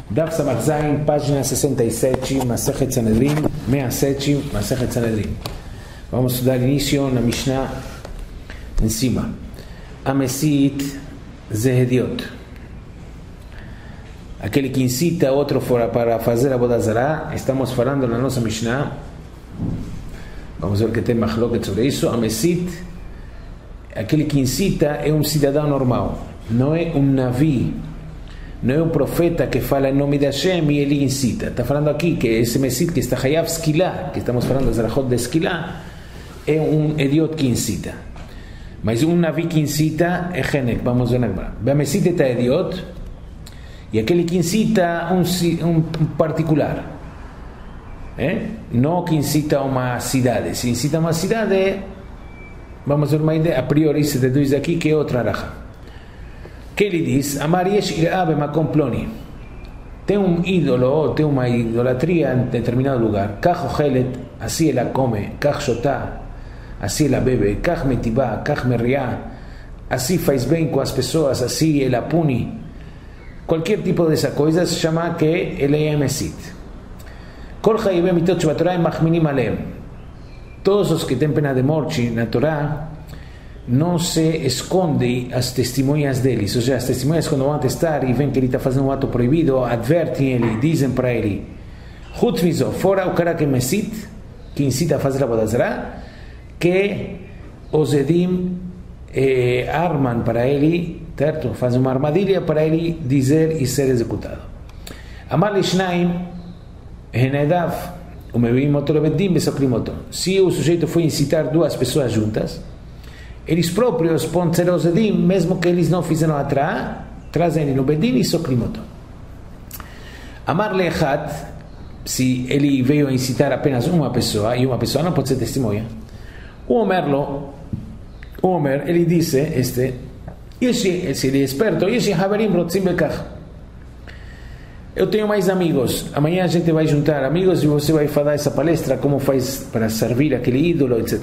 Daf Samach Zayin, página 67, Masechet Sanedrin, 67, Masechet Sanedrin. Vamos dar inicio na Mishnah em cima. Amesit Zehediot. Aquele que incita outro para fazer a Avodah Zarah. Estamos falando na nossa Mishnah. Vamos ver que tem machloket sobre isso. Amesit, aquele que incita é um cidadão normal. Não é um navi. Não é um profeta que fala em nome de Hashem e ele incita. Está falando aqui que esse Mesit que está Hayav Skila, que estamos falando das Zarahot de Skila, é um idiota que incita. Mas um Navi que incita é Henek. Vamos ver na Gemara. Mesit está idiota e aquele que incita um particular. Não que incita uma cidade. Se incita uma cidade, vamos ver uma ideia. A priori se deduz aqui que é outra racha. Que ele diz, Amar yesh ir'a b'makom ploni. Tem um ídolo, tem uma idolatria em determinado lugar. Kach ochelet, assim ela come. Kach shotá, assim ela bebe. Kach metibá, kach merriá. Assim faz bem com as pessoas, assim ela pune. Qualquer tipo dessa coisa se chama que ele é mesit. Kol chayivem mitot shvatorah machminim aleim. Todos os que têm pena de morte na Torá não se esconde as testemunhas deles, ou seja, as testemunhas quando vão atestar e veem que ele está fazendo um ato proibido, advertem ele, dizem para ele, fora o cara que mesit, que incita a fazer a Avodah Zarah, que os edim armam para ele, certo? Fazem uma armadilha para ele dizer e ser executado. Amar lishnaim henedav umevim oto lebedim besoklim oto. Se o sujeito foi incitar duas pessoas juntas, eles próprios podem ser os edim, mesmo que eles não fizeram atrás, trazem ele no bedim e soklimoto. Amar lechat, se ele veio a incitar apenas uma pessoa, e uma pessoa não pode ser testemunha. O Omer, ele disse, se ele é esperto, eu tenho mais amigos, amanhã a gente vai juntar amigos e você vai falar essa palestra, como faz para servir aquele ídolo, etc.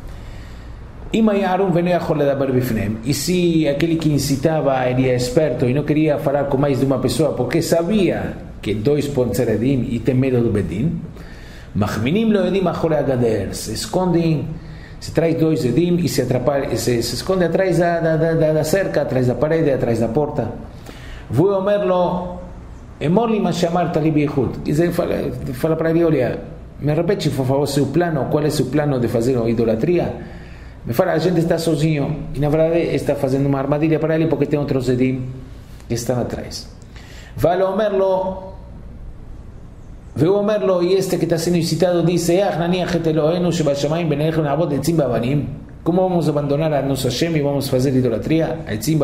E se aquele que incitava ele é esperto e não queria falar com mais de uma pessoa porque sabia que dois podem ser edim e tem medo do bedin, se escondem, se traz dois edim e se esconde atrás da cerca, atrás da parede, atrás da porta. Vou omerlo emorli ma chamar talib yehud, fala para ele, olha, me repete por favor seu plano, qual é seu plano de fazer uma idolatria? Me fala, a gente está sozinho e na verdade está fazendo uma armadilha para ele porque tem outros edim que estão atrás. Vai omerlo, e este que está sendo incitado diz, como vamos abandonar a nosso Hashem e vamos fazer idolatria?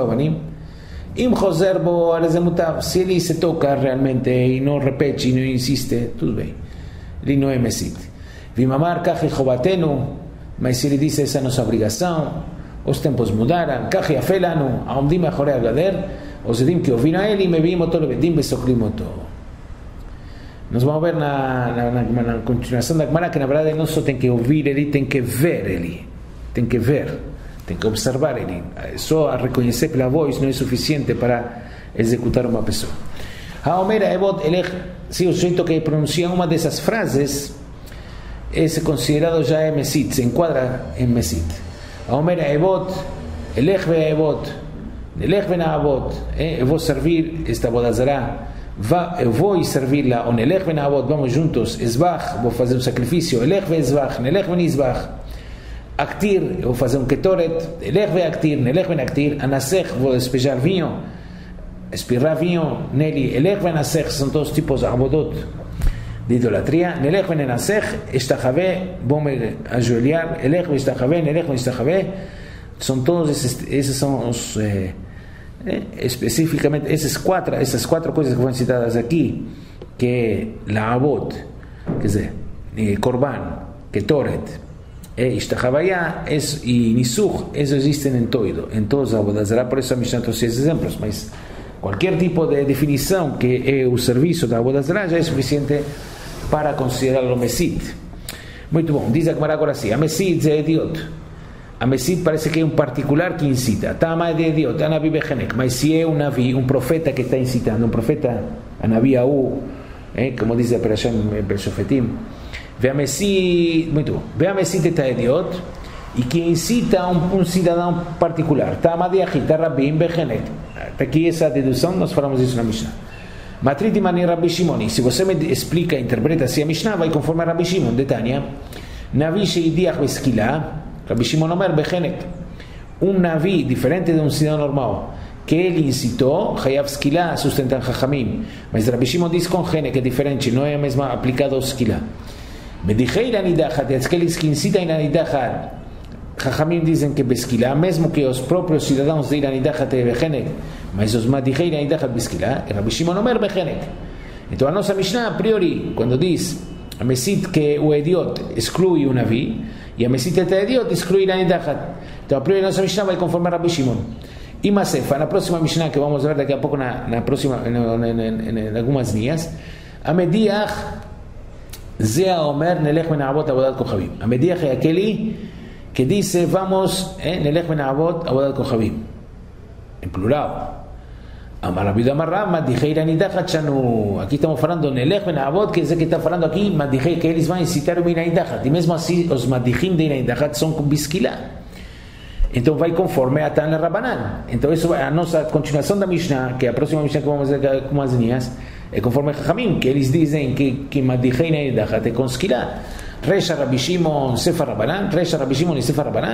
Se ele se toca realmente e não repete e não insiste, tudo bem, ele não é mesit. Vimamar kach chobatenu. Mas se ele disse essa é a nossa obrigação, os tempos mudaram, kach yafelanu, aomdim achorei agader, os edim que ouviram ele, me vim oto lebedim besoklim oto. Nós vamos ver na continuação da Gemara que na verdade não só tem que ouvir ele, tem que ver ele, tem que observar ele. Só a reconhecer pela voz não é suficiente para executar uma pessoa. Se o sujeito que pronuncia uma dessas frases esse considerado já é mesit, se enquadra em mesit. Aomer Evot, Elech ve'Evot, Elech ve'Naavot, eu vou servir esta Avodah Zarah, eu vou servir-la, ou Elech ve'Naavot, vamos juntos, Esbach, vou fazer um sacrifício, Elech ve'Esbach, Elech ve'Nisbach, Aktir, eu vou fazer um Ketoret, Elech ve'Aktir, Elech ve'Aktir, Anasech, vou despejar vinho, espirrar vinho nele, Elech ve'Anasech, são todos tipos de avodot de idolatria. Nelech venenasech, estachave, vou me ajoelhar, elech estachave, nelech estachave, são todos esses são os especificamente essas quatro coisas que foram citadas aqui, que é laavot, quer dizer, korban, ketoret, estachavaya e nisuch, esses existem em todos os Avodah Zarah, por isso a Mishnah trouxe esses exemplos, mas qualquer tipo de definição que é o serviço da Avodah Zarah já é suficiente para considerá-lo mesit. Muito bom, diz a Gemara agora assim, a mesit é idiota. a Mesit parece que hay un particular que incita. Tama de Dios, Anabi Bejenek. Mas si es un profeta que está incitando, un profeta, Anabi Aú, como dice la operación Beshofetim. Ve a Mesit, muy tú, ve a Mesit está de Dios, y que incita a un ciudadano particular. Tama de Ajita Rabbi Bejenek. Aquí esa deducción nos falamos de una Mishnah. Matriti mani Rabbi Shimon. Y si você me explica, interpreta así a Mishnah, va conforme a Rabbi Shimon de Tania. Navi sheidiach beskila. Rabbi Shimon Omer Bejenek. Un naví diferente de un ciudadano normal que él incitó, Hayav skila, sustentan Jajamim. Mas Rabbi Shimon dice con Genek, que es diferente, no es mismo aplicado skila. Me dije ir a Nidachat, es que él incita a Nidachat. Jajamim dicen que beskila, mesmo que los propios ciudadanos de Iranidahat de Bejenek, mas os madije Iranidahat beskila, el Rabbi Shimon Omer Bejenek. Entonces, a nuestra Mishnah, a priori, cuando dice a Mesit que o Ediot excluye una vi, y a Mesit de Ediot excluye Iranidahat. Entonces, a priori, a nuestra Mishnah va a conformar a Rabbi Shimon. Y Masefa, en la próxima Mishnah que vamos a ver de aquí a poco, en algunas días, a Mediach, Zea Omer, Nelech Ben Abot, Abodat Kochavim. A Mediach es aquel que dice vamos Nelech Ben Abot Abodat Kochavim en plural. Amar Rabbi Amar Madijei Iranidahat Shanu. Aquí estamos hablando Nelech Ben Abot, que es el que está hablando aquí Madijei, que ellos van a incitar a Iranidahat, y mesmo así los Madijim de Iranidahat son con Biskila. Entonces va conforme a Tan Rabbanan. Entonces a nuestra continuación de Mishnah, que a próxima Mishnah que vamos a ver como las días, es conforme a Jajamim, que ellos dicen que Madijei Iranidahat es con Skila. Resha Rabbi Shimon, Sefer Rabbanan, Resha Rabbi Shimon y Sefer Rabbanan.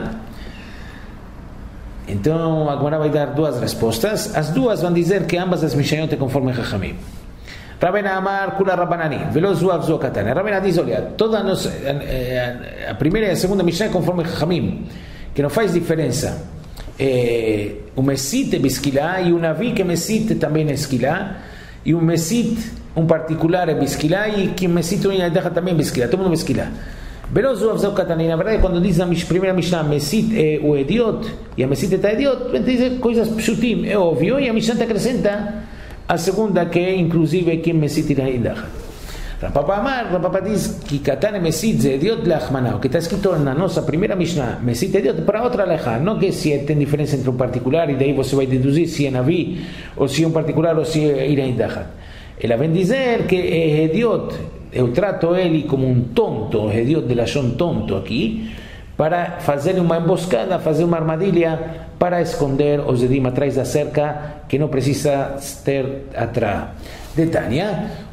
Entonces, Agmará va a dar dos respuestas. Las dos van a decir que ambas las Mishnayot te conforme a Jajamim. Rabena Amar, Kula Rabbanani, Velo Zuav Zokatana. Rabena dice, todas la primera y la segunda Mishnah conforme a Jajamim, que no faz diferencia. Un Mesit Biskila y una vi que Mesit también es Skila, y un Mesit un particular es Biskila y quien Mesit una deja también Biskila, todo el mundo Biskila. Pero Zuav Zokatana, la verdad, cuando dice la primera Mishnah Mesit o Ediot y a Mesit está Ediot, dice cosas pshutim, es obvio, y a Mishnah te acrescenta a segunda que inclusive quien Mesit y la deja. Rapapa Amar, Rapapa dice que Katane Mesit de Ediot Lachmanao, que está escrito en la nuestra primera Mishnah Mesit Ediot para otra leja, no que si hay diferencia entre un particular y de ahí vos se va a deducir si es Naví o si es un particular o si es Iranidahat. Él va a decir que Ediot, yo trato él como un tonto, Ediot de la son tonto aquí, para hacer una emboscada, hacer una armadilha para esconder os Edim atrás de la cerca que no precisa estar atrás. De Tania,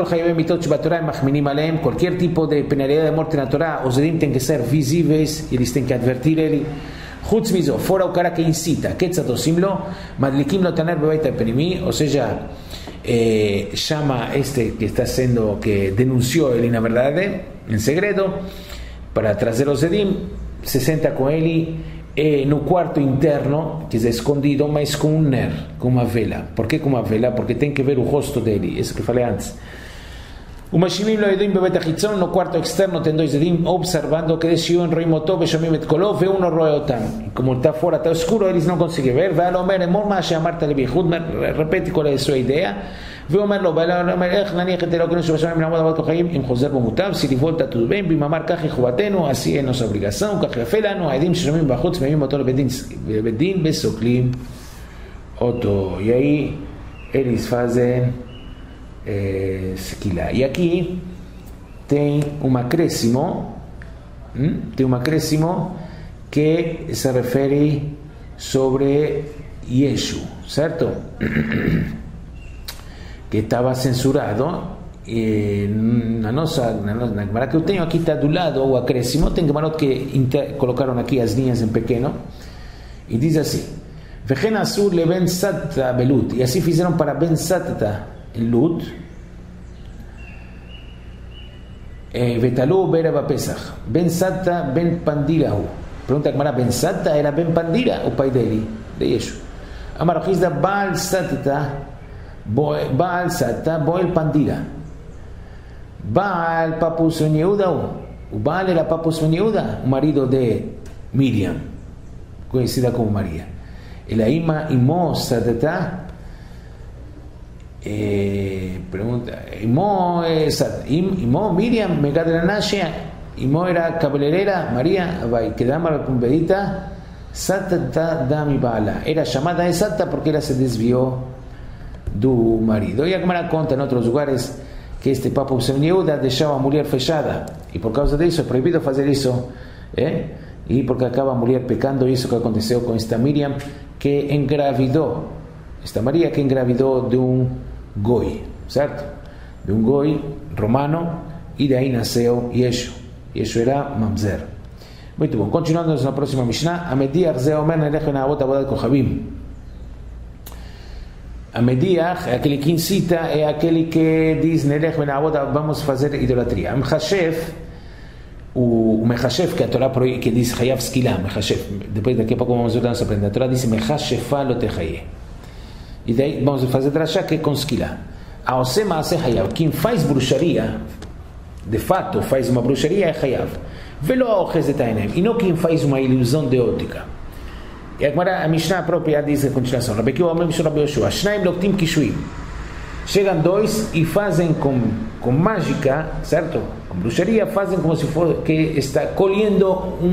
cualquier tipo de penalidad de muerte en la Torah, os Edim tienen que ser visibles y ellos tienen que advertir él. Chutz mizo, fuera o cara que incita, Ketzatosimlo, Madlikimlo tener bebaita penimi, o sea, llama que está haciendo, que denunció el inaverdade en secreto, para traer los Edim, se sienta con él en un cuarto interno, que es escondido, mas con un ner, con una vela. ¿Por qué con una vela? Porque tiene que ver el rostro de él, eso que falei antes. Umashimim lo Edim bebet achitzon, no cuarto externo ten dos Edim observando que decidió en Reimotó, Beshomim et Koló, ve uno roeotam. Como está fuera, está oscuro, ellos no consiguen ver. Ve al Omer, en Morma, Marta le viejud, repite cuál es su idea. Ve Omer lo, ve al Omer, Nani, que te lo que no se va a llamar Abad Kohaim, en José Bomutab, si volta tu ben, Bimamar, Kaje, Jubateno, así es nuestra obligación, Kaje Felano, Edim, Shomim, Bajutz, Memim, Motor, Bedin, Besoklim, Otto. Y ahí, ellos hacen Skila. Y aquí tem un acréscimo que se refiere sobre Yeshu, ¿cierto? Que estaba censurado. Na Gemara que eu tenho aqui está do lado o acréscimo, tem Gemarot que colocaron aquí as linhas en pequeno y dice así: Vejen asur le ben satta belut, y así hicieron para ben satta en Lut, Betalú Bereba Pesach, Ben Sata Ben Pandira. Pregunta Gemara, Ben Sata era Ben Pandira o pai dele, de Yeshu. Amarojizda Baal Sata Boel Pandira. Baal Papus Ben Yehuda, o Baal era Papus Ben Yehuda, marido de Miriam, conocida como María. El Aima Imo Satata. Pregunta Imo Miriam Megadranashia y no era cabelerera, María, que dama la cumbedita, Sata da mi bala. Era llamada de Sata porque ella se desvió do marido. Y Agmará conta en otros lugares que este Papa Eusebio Yehuda dejaba a mulher fechada, y por causa de eso es prohibido hacer eso, y porque acaba a mulher pecando, y eso que aconteceu con esta Miriam, que engravidó, esta María que engravidó de un goy, ¿cierto? De un goy romano, y de ahí nació Yeshu. Yeshu era mamzer. Muito bom, continuando na próxima Mishnah, a Mediach ze omer nelech venavot avodat kochavim. A Mediach é aquele que incita, é aquele que diz nelech venavot, vamos fazer idolatria. Mechashef, o Mechashef que a Torá que diz Hayav Skila, Mechashef, depois daqui a pouco vamos ver a nossa aprenda. A Torá diz Mechashefa lo techaye. E daí vamos fazer drashá que é com Skila. A Ose Maase Hayav, quem faz bruxaria, de fato faz uma bruxaria, é Hayav. Velo aochezet ainaim, e não quem faz uma ilusão de ótica. E agora a Mishnah própria diz a continuação: Rabbi Akiva Omer Mishra Rabbi Yoshua, Shnaim loktim kishuim. Chegam dois e fazem com mágica, certo? Com bruxaria, fazem como se for que está colhendo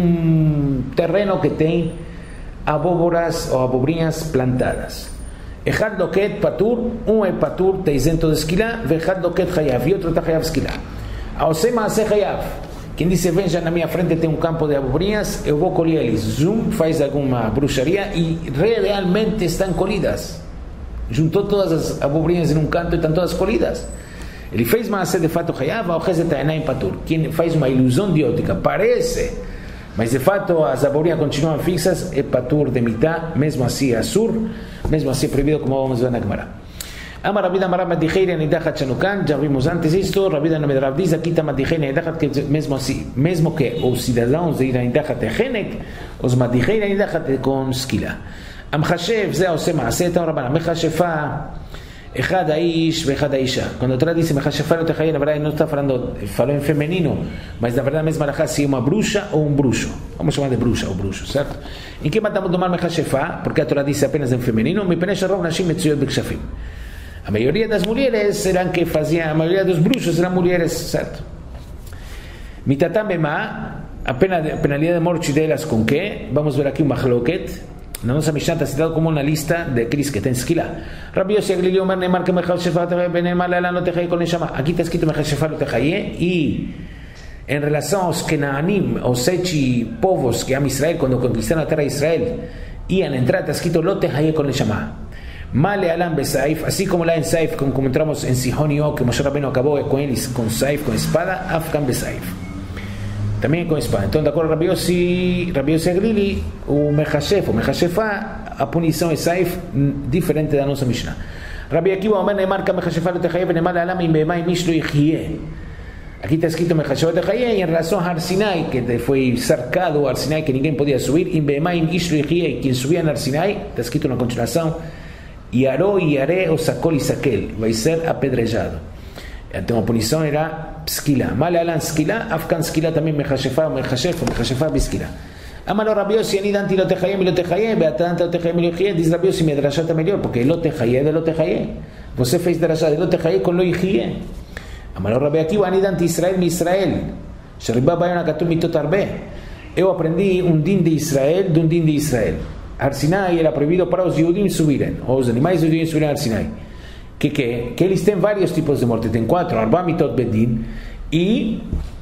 um terreno que tem abóboras ou abobrinhas plantadas. Echad loket patur, é patur, está isento de esquilá, vechad loket chayav, e outro está chayav esquilá. Aose maase chayav. Quem disse, vem já na minha frente tem um campo de abobrinhas, eu vou colher eles. Zoom, faz alguma bruxaria e realmente estão colhidas. Juntou todas as abobrinhas em um canto e estão todas colhidas. Ele fez maase de fato chayav, aochezet ainaim patur. Quem faz uma ilusão de ótica, parece, mas de fato as abobrinhas continuam fixas, é patur de mitá, mesmo assim é assur, mesmo assim é proibido, como vamos ver na Gemara. Ama Rabida Marab Madijeira Nidachat Shanukan, já vimos antes isto, Rabida Nomed Rav diz aqui Madijeira Nidachat, que mesmo assim, mesmo que os cidadãos de Nidachat Echenek, os Madijeira Nidachat com Skila. Amchashev, Zé Ose Maase, então Rabana, Mechashefa, Echad Aish, Vechad Aisha. Quando a Torá diz Mechashefa, na verdade não está falando em feminino, mas na verdade a mesma alahá se é uma bruxa ou um bruxo. Vamos chamar de bruxa ou bruxo, certo? Em que matamos tomar Mechashefa? Porque a Torá diz apenas em feminino, Mipenesh Rov Nashim Metzuyot B'Kshafim. A maioria das mulheres eram que faziam, a maioria dos bruxos eram mulheres, certo? Mitatam bema, a penalidade de morte delas com que? Vamos ver aqui uma machloket. Na nossa Mishnah está citado como na lista de aqueles que têm esquila. Rabbi Yossi Aglili Omer Neymar que Mechashefa Neymar Leila no Techaye con Neshama. Aqui está escrito Mechashefa no Techaye, e em relação aos Kenaanim, aos 7 povos que Am Israel, quando conquistaram a terra de Israel, iam entrar, está escrito Lo Techaye con Neshama. Male alam besaif, así como lá em Saif, como encontramos em Sihon y Og, que Moshe Rabbeinu acabou com eles com Saif, com espada, afkan besaif. Também com espada. Então, de acordo com Rabbi Yossi Aglili, o Mechashefa, a punição é Saif, diferente da nossa Mishnah. Rabbi Akiva Omer Neymar ka Mechashefa lo techaye v'neymar alam im be'ema im ish lo yichye. Aqui está escrito Mechashefa lo techaye, e em relação a Har Sinai, que foi cercado o Har Sinai, que ninguém podia subir, im be'ema im ish lo yichye, quem subia no Har Sinai, está escrito na continuação, Yaró e Yaré o Sakol e Sakel, vai ser apedrejado. Então a punição era Skila. Male alan Skila, Afkan Skila também Mechashefa Biskila. Amalo Rabbi Yossi, ani danti lo techaye, beatanta lo techaye, lo yichye, diz Rabbi Yossi, me drashá está melhor, porque lo techaye de lo techaye. Você fez drashá de lo techaye com lo yichye. Amalo Rabbi Akiva, ani danti Israel mi Israel. Sheriba bayon akatum mitot arbe. Eu aprendi um din de Israel de um din de Israel. Har Sinai era proibido para os Yehudim subirem, ou os animais dos Yehudim subirem a Har Sinai. Que eles têm vários tipos de morte, tem 4, Arba Mitot Bedin, e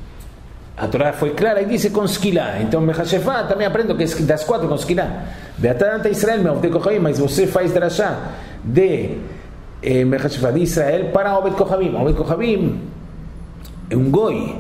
a Torá foi clara e disse com Skila. Então Mechashefa também aprendo que das 4 com Skila. Beatanta Israel, Me'ovdei Kochavim, mas você faz drashá de Mechashefa de Israel para Oved Kochavim. Oved Kochavim é um goi,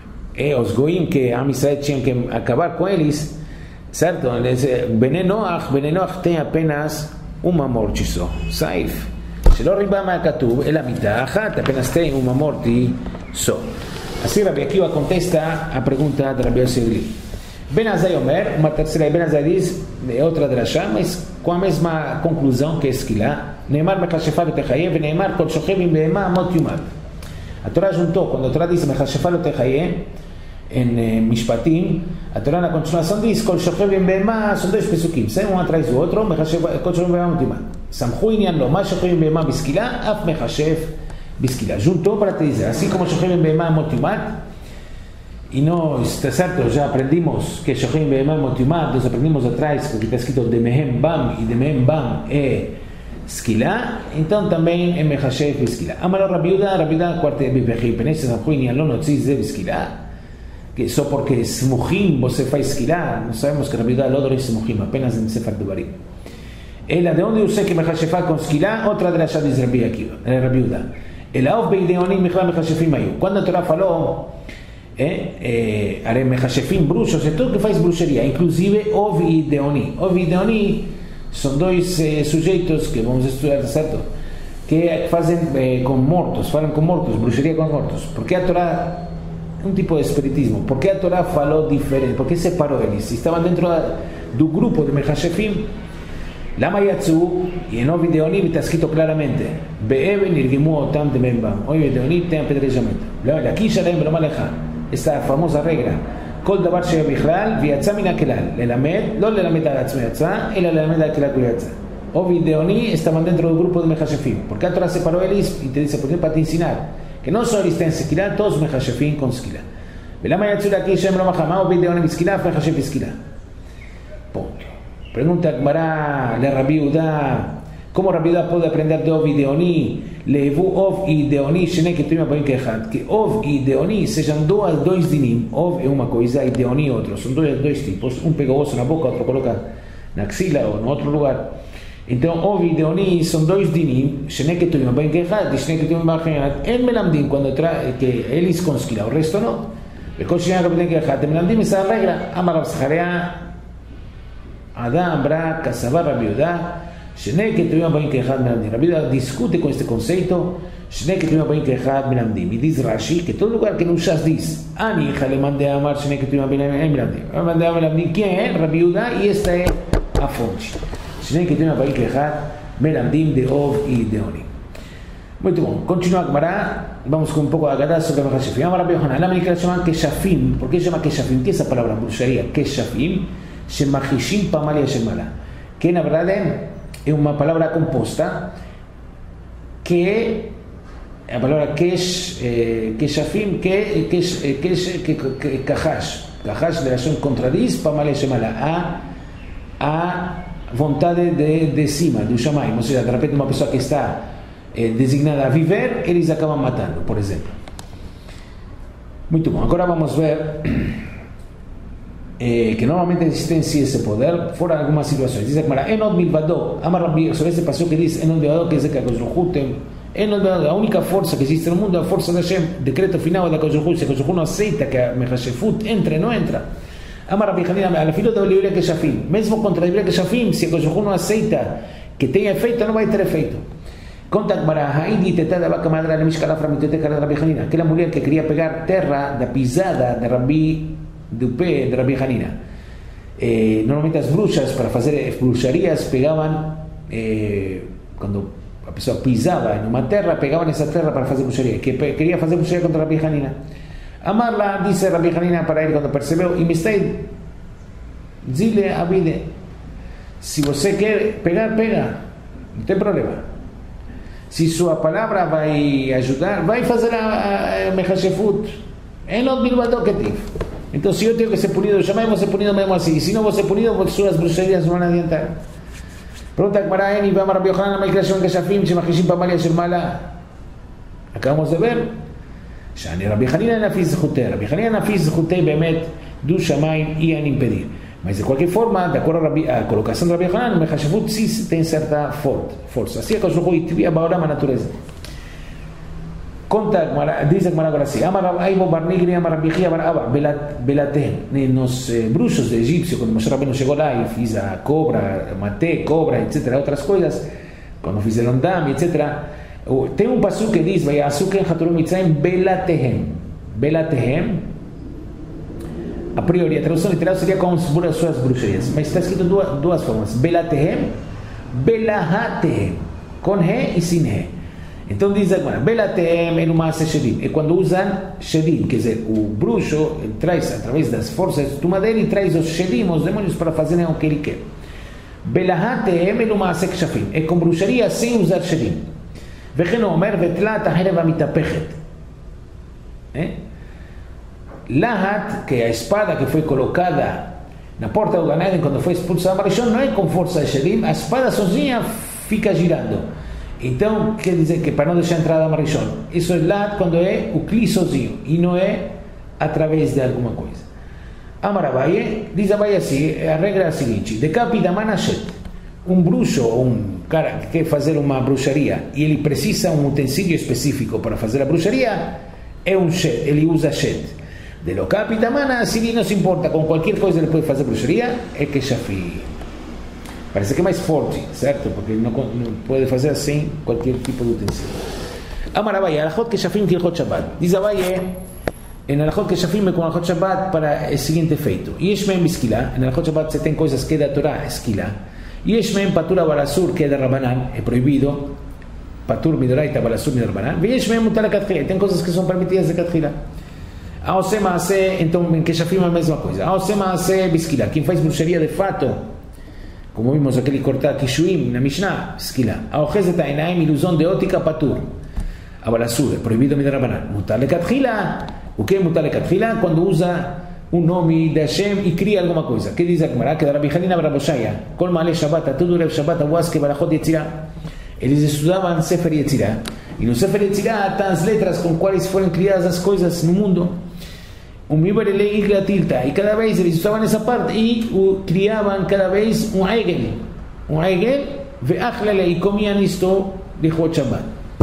os goim que a Israel tinha que acabar com eles, certo? Bnei Noach tem apenas uma morte só, Saif. שלא ריבה מהכתוב, אלא מיטה אחת, apenas tem uma morte só. Assim Rabbi Akiva contesta a pergunta de Rabbi Yossi Aglili. Ben Azai Omer, uma terceira, Ben Azai diz, outra drashá, mas com a mesma conclusão que é Skila, Neymar Mechashefa lo techaye, Neymar kol shochev im be'ema mot yumad. A Torá juntou, quando a Torá diz Mechashefa lo techaye, em Mishpatim, a Torá na continuação diz kol shochev im be'ema, são 2 pesukim, um atrás do outro, kol shochev im be'ema mot yumad. Samchu inyan lo, ma shochev im be'ema biskila, af mechashev biskila. Juntou para te dizer, assim como shochev im be'ema mot yumad, y no, está cierto, ya aprendimos que Shohim Behemah Motimah, entonces aprendimos atrás porque está escrito de Mehem Bam, y de Mehem Bam Skila, entonces también es Mechashev Skila. Amaro Rabiuda, cuarte Bibehim, Peneses Ajuin y Alon Otziz de Skila, que eso porque Smuhim, vos se fa Skila, no sabemos que Rabiuda Lodor es Smuhim, apenas en Sefer Devarim. ¿De dónde usé que Mechashefá con Skila? Otra de las Shadis Rabiuda. El Aof Beideonim Mechla Mechashefim Ayu. Cuando Torah faló, haré Mechashefim, bruxos, todo que faz bruxería, inclusive Ov y Deoni. Ov y Deoni son dos sujetos que vamos a estudiar, ¿cierto? Que hacen con mortos, falan con mortos, bruxería con mortos. ¿Por qué a Torah, un tipo de espiritismo, por qué a Torah faló diferente? ¿Por qué separó eles? Si estaban dentro del grupo de Mechashefim, Lama Yatsu, y en Ovi Deonim está escrito claramente: Beeben Irgimu Otam de Membam. Ovi Deonim te apedrejamiento. La Kisha de Embromaleja, esta famosa regla: Kol Davar Shea Bichlal, Viatza Mina Kelal. Lelamed, no Lelamed Agatzme Yatza, el Lelamed Akelal Kuyatza. Ovi Deonim estaban dentro del grupo de Mechashefim. ¿Por qué a Torah separó elis? Y te dice: ¿por qué? Para te ensinar que no solo está en Skila, todos Mechashefim con Skila. Lama Yatsu la Kisha Embromaleja, Ovi Deonim Skila, Mechashef Skila. Punto. Pregunta Gmará, le Rabiuda, ¿cómo Rabiuda puede aprender de Ov y Deoni? Levu Ov y Deoni, Shene que tuvimos para encajar. Que Ov y Deoni sejam dois dinim. Ov es una cosa y Deoni otro. Son dos tipos. Un pega vos en la boca, otro coloca en la axila o en otro lugar. Entonces Ov y Deoni son dos dinim. Shene que tuvimos para encajar. Shene que tuvimos para encajar. En Melamdim, cuando trae que él es consquila, el resto no. El coche ya que puede encajar. En Melamdim esa regla. Amar Absaharea. Adam, Bra, Kasabar, Rabiuda, Shene que tuvimos para encajar Melamdim. Rabiuda discute con este concepto, Shene que tuvimos para encajar Melamdim. Y dice Rashi que todo lugar que no usas dice, Ani, hija, le mandé a amar Shene que tuvimos para encajar Melamdim. Le mandé a Melamdim, ¿quién es? Rabiuda, y esta es Afonchi. Shene que tuvimos para encajar Melamdim de Ov y de Oni. Muy bien, continúa Gmará, vamos con un poco de Agadá sobre Mechashefim. Amar Rabbi Yohanan, la América se llama Keshafim. ¿Por qué se llama Keshafim? ¿Qué es esa palabra? Brujería, Keshafim. Shemachishim Pamalia Shemala, que en verdad es una palabra compuesta que la palabra Keshafim que Kahash de la son contradiz Pamalia Shemala a vontade de cima, do Shamaim, o sea, de repente una persona que está designada a viver, eles acaban matando, por ejemplo. Muy bien, ahora vamos a ver que normalmente existe en sí ese poder fuera de algunas situaciones. Dice que Enod Milvado, Amar Rabbi, sobre ese paso que dice Enod Milvado, que es de Kakoshruhut, Enod Milvado, la única fuerza que existe en el mundo, la fuerza de Hashem, decreto final de Kakoshruhut, si Kakoshruhut no aceita que Mechashefut entre, no entra. Amar Rabbi Hanina, a la filo de Libra que Shafim, mesmo contra Libra que Shafim, si Kakoshruhut no aceita que tenga efecto, no va a tener efecto. Conta para Haidi tetada vaca madre de Mishkala Framitete de Rabbi Hanina, que la mujer que quería pegar terra de pisada de Rabbi de Rabbi Hanina. Normalmente las brujas para hacer brujerías pegaban cuando la persona pisaba en una tierra, pegaban esa tierra para hacer brujería, que quería hacer brujería contra Rabbi Hanina. Amarla, dice Rabbi Hanina para él cuando percibió, y me está dile a Vide, si usted quiere pegar, pega, no tem problema. Si su palabra va a ayudar, va a hacer a Mechashefut, en los Bilbado que tif. Entonces, si yo tengo que ser punido, yo mismo ser punido mismo así. Y si no voy a ser punido, pues sus brujerías no van a adiantar. Pregunta que para Eni, vamos a Rabbi Yohanan, la creación que Shafim, Shemachishim Pamalia Shemala. Acabamos de ver. Shani Rabbi Hanina Nafiz Zchutei. Rabbi Hanina Nafiz Zchutei, Bemet, Du Shamaim, iban a impedir. Mas de cualquier forma, de acuerdo a la colocación de Rabbi Yohanan, Mechashefut sí tiene cierta fuerza. Así es que yo voy a ahora la naturaleza. Conta, dice Gmará ahora así: Amar Aibo Barnigri, Amar Rabijía, Bar Abba, Belaten. Los bruxos de egipcio, cuando Moshe Rabbeinu llegó lá y hizo cobra, maté, cobra, etcétera, otras cosas, cuando hicieron dam, etcétera. Tem un pasuk que dice: Vaya Azuken Haturum Mitzrayim Belatehem. Belatehem, a priori, a traducción literal sería como suas bruxerias, mas está escrito duas formas: Belatehem, Belahatehem, con He y sin He. Entonces dice, bueno, Belatem en uma shedim. E quando usam shedim, quer dizer, o bruxo traz através das forças do madeira e traz os shedim, os demônios, para fazerem o que ele quer. Belahatem en uma shafim. É com bruxaria sem usar shedim. Vecheno omer vetlat harev amitapechet. Lahat, que a espada que foi colocada na porta do Gan Eden quando foi expulsado Marishon, não é com força de Shelim, a espada sozinha fica girando. Então, quer dizer que para não deixar a entrada a Marishon, isso é Lahat quando é o Kli sozinho e não é através de alguma coisa. Amar Abaye, diz Abaye assim, a regra é a seguinte: decapita manashet, um bruxo ou um cara que quer fazer uma bruxaria e ele precisa um utensílio específico para fazer a bruxaria, é um shet, ele usa shet. De lo capita mana, se ele não se importa com qualquer coisa, ele pode fazer bruxaria, é que Shafi. Parece que é mais forte, certo? Porque ele não pode fazer assim qualquer tipo de utensílio. Amar Abaye, alachot que Shafim que Ilchot Shabbat. Diz Abaye, en alachot que Shafim com alachot Shabbat para o seguinte efeito: Yesh mehem b'skila, en alachot Shabbat você tem coisas que é da Torá, esquila. Yesh mehem patura balasur, que é da Rabanan, é proibido. Patur midoraita balasur midor Rabanan. Yesh mehem mutar katchila, tem coisas que são permitidas de katchila. Aose maase, então em que Shafim a mesma coisa. Aose maase b'skila, quem faz bruxaria de fato, como vimos aquele cortar kishuim na Mishnah, esquila. Aochezet ainaim, ilusão de ótica, patur. Abalasur, é proibido midor Rabanan. Mutar katchila. O que é mutar lekatchila? Quando usa o nome de Hashem e cria alguma coisa. Que diz a Gemara? Que da Rabbi Hanina bar Boshaya, Kol Ma'aleh Shabbat, tudo Rev Shabbat, Awaske, Barachot Yetzirah. Eles estudavam Sefer Yetzirah. E no Sefer Yetzirah estão as letras com quais foram criadas as coisas no mundo. E cada vez eles usavam essa parte e criavam cada vez um Egel. Um Egel, e comiam isto de Chot Shabbat.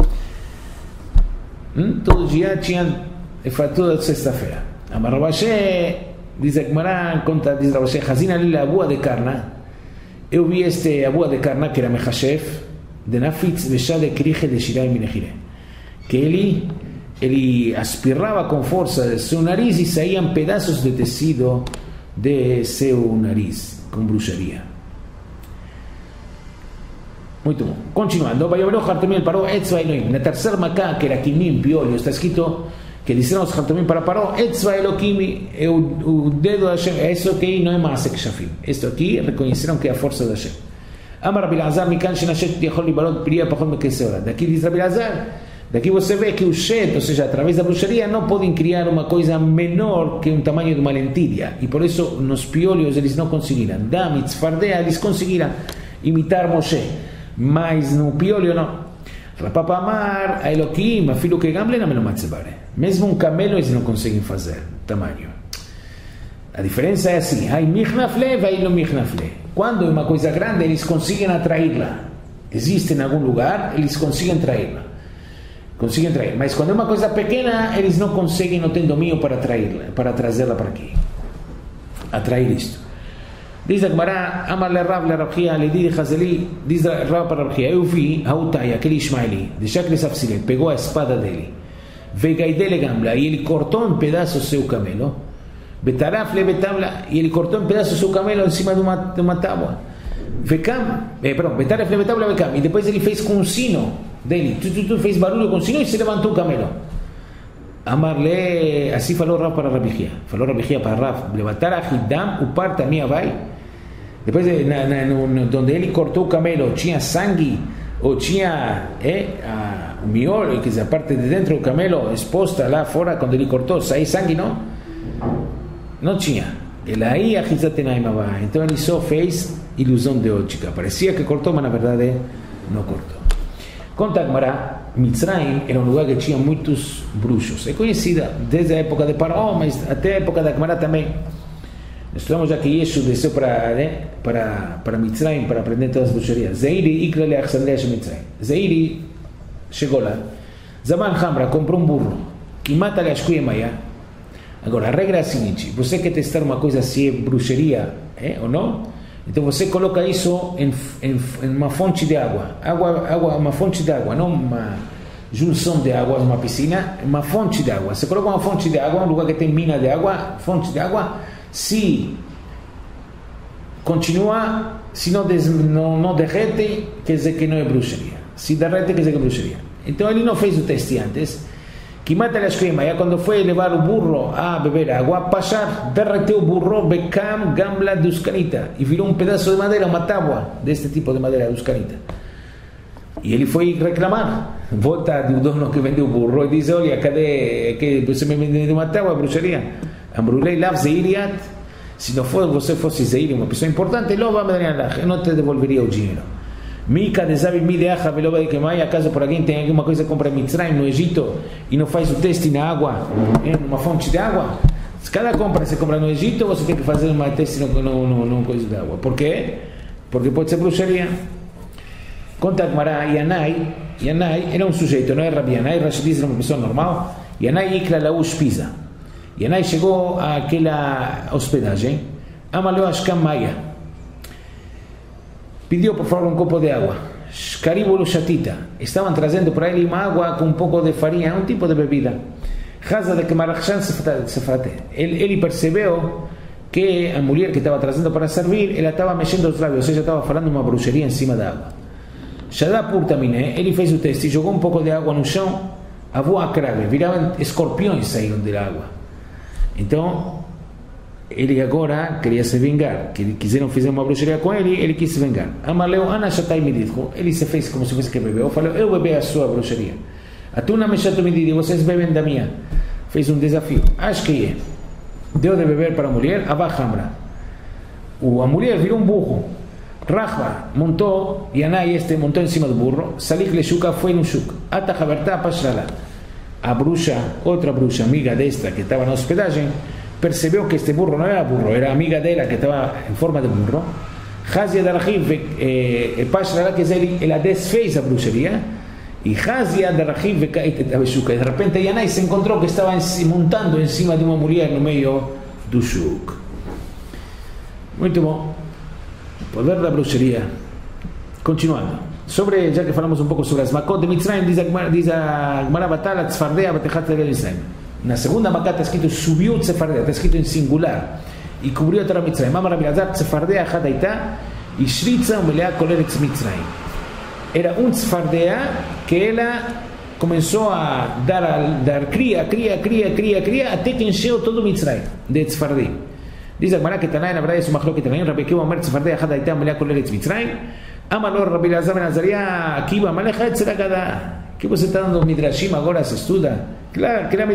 Todo dia tinham. E foi toda sexta-feira. Amar Rabashé, diz a Gemara, conta, diz Rabashé, Hazina Lila Abua de Karna. Eu vi este Abua de Karna, que era Mechashef, de Nafitz, Veshade Krije de Shirai Minechire. Que ele aspirava com força de seu nariz e saíam pedaços de tecido de seu nariz, com bruxaria. Muito bom. Continuando, Vayavero Hartomim parou Etzva Elohim. Na terceira macá, que era Kimim, piolho, está escrito que disseram os Hartomim para Paró, Etzva Elohim, é o dedo da Hashem. Isso aqui não é Maasek Shafim. Isto aqui reconheceram que é a força da Hashem. Amar Rabbi Elazar, Mikan Shenashet Yechol Libalot Priya Pachot Mekesera. Daqui diz Rabbi Elazar, daqui você vê que o Shet, ou seja, através da bruxaria, não podem criar uma coisa menor que um tamanho de uma lentilha. E por isso, nos piolhos, eles não conseguiram. Dam e Tzfardea, eles conseguiram imitar Moshe. Mas no piolho, não. Rapapa Amar, a Elohim, afilo que gamble, não me matzebare. Mesmo um camelo eles não conseguem fazer tamanho. A diferença é assim: hay michnafle, vai no michnafle. Quando é uma coisa grande, eles conseguem atraí-la. Existe em algum lugar, eles conseguem atraí-la. Conseguem atrair. Mas quando é uma coisa pequena, eles não conseguem, não têm domínio para atraí-la, para trazê-la para aqui. Atrair isto. Diz a Gemara, Amar le Rav le Rabchia, le Didi Chazeli, diz Rav para Rabchia, eu vi Hautai, aquele Ishmaeli, de Shakli Safsile, pegou a espada dele, Vegaidele Gamla, e ele cortou em pedaços seu camelo, Betaraf le Betamla, e ele cortou em pedaços seu camelo em cima de uma tábua, Betaraf le Betamla Vekam, e depois ele fez com um sino dele, fez barulho com o sino e se levantou o camelo. Amarle, assim falou Rav para Rabchia, falou Rabchia para Rav, levantar a Hidam, o par também vai. Depois, onde ele cortou o camelo, tinha sangue, ou tinha o miolo, que é a parte de dentro do camelo exposta lá fora, quando ele cortou, saiu sangue, não? Não tinha. Ele aí a Hizatenaimavá. Então ele só fez ilusão de ótica. Parecia que cortou, mas na verdade não cortou. Conta a Gemara, Mitzrayim era um lugar que tinha muitos bruxos. É conhecida desde a época de Paró, mas até a época da Gemara também. Estudamos já que Yeshu desceu para Mitzrayim para aprender todas as bruxarias. Zeiri ikla le Alexandria de Mitzrayim. Zeiri chegou lá. Zaman Hamra comprou um burro e mata-lhe a escuia maia. Agora, a regra é a seguinte: você quer testar uma coisa se é bruxaria ou não? Então você coloca isso em uma fonte de água. Uma fonte de água, não uma junção de água, uma piscina, uma fonte de água. Você coloca uma fonte de água, um lugar que tem mina de água, fonte de água. Se continua, se não derrete, quer dizer que não é bruxaria. Se derrete, quer dizer que é bruxaria. Então ele não fez o teste antes. Que mata a esquema, quando foi levar o burro a beber água, Pashar derreteu o burro, Bekam Gamla de Uscanita, e virou um pedaço de madeira, uma tábua deste tipo de madeira de Uscanita. E ele foi reclamar. volta de dono que vendeu o burro e diz: olha, cadê que você me vendeu uma tábua, bruxaria? Ambrulei lav zeiriat. Se não você fosse zeiri, uma pessoa importante, lo va a medalhar, eu não te devolveria o dinheiro. Mica de sabe mi de aja veloba de queimai, acaso por alguém tem alguma coisa que compra em Mitzrayim, no Egito, e não faz o teste na água, numa fonte de água? Cada compra que você compra no Egito, você tem que fazer uma teste num coisa de água. Por quê? Porque pode ser bruxaria. Conta a Gemara, Yanai era um sujeito, não é Rabi Yanai, Rashid era uma pessoa normal. Yanai ikla laush pisa. Yanai chegou àquela hospedagem, amaleu ashkam maya. Pediu por favor um copo de água. Shkaribulu shatita. Estavam trazendo para ele uma água com um pouco de farinha, um tipo de bebida. Haza de Kemarachshan Sefate. Ele percebeu que a mulher que estava trazendo para servir, ela estava mexendo os lábios, ou seja, estava falando uma bruxaria em cima da água. Shadá Purtamine, ele fez o teste, jogou um pouco de água no chão, avô a crave, viravam escorpiões saíram da água. Então, ele agora queria se vingar, que quiseram fazer uma bruxaria com ele, ele quis se vingar. Amaleu Ana Shatai Mididhu, ele se fez como se fosse que bebeu, falou: eu bebi a sua bruxaria. Atuna Meshato Mididi, vocês bebem da minha. Fez um desafio. Acho que deu de beber para a mulher, Abahamra. A mulher virou um burro. Rahba montou, Yanai montou em cima do burro. Salik Leshuka foi no shuk. Atahaberta Pashrala. A bruxa, outra bruxa, amiga desta que estava na hospedagem, percebeu que este burro não era burro, era amiga dela que estava em forma de burro. Hazia Darahiv Pashrala, quer dizer, ela desfez a bruxaria. E Hazia Darahiv Beshuka. De repente Yanai se encontrou que estava montando em cima de uma mulher no meio do shuk. Muito bom. Poder da bruxaria. Continuando. Já que falamos um pouco sobre as Makot de Mitzrayim, diz a Gemara Batal, Tzfardea Batechat de Mitzrayim. Na segunda Makat está escrito subiu Tzfardea, está escrito em singular, e cobriu a Torá Mitzrayim. Amar Rabbi Elazar, Tzfardea Hadaita, e Shritza Umelea Koleretz Mitzrayim. Era um Tzfardea que ela começou a dar cria, até que encheu todo o Mitzrayim de Tzfardim. Diz a Gemara que Tanai, na verdade, é uma que também, Rabbi Akiva Omer Tzfardea Hadaita Umelea Koleretz Mitzrayim. Amalor Rabbi Elazar ben Azariah, Akiva, Malecha Etzeragada. Que você está dando Midrashim agora, se estuda? Claro, que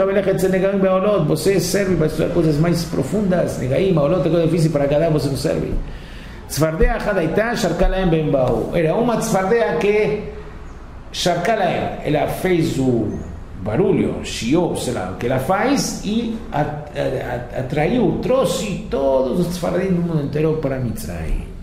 você serve para estudar coisas mais profundas. Negaim, Maolot é coisa difícil para cada você não serve. Tzfardea Hadaita, Sharkalaem ben Bau. Era uma Tzfardea que Sharkalaem, ela fez o barulho, Shio, sei lá, o que ela faz, e atraiu, trouxe todos os Tzfardim do mundo inteiro para Mitzrayim.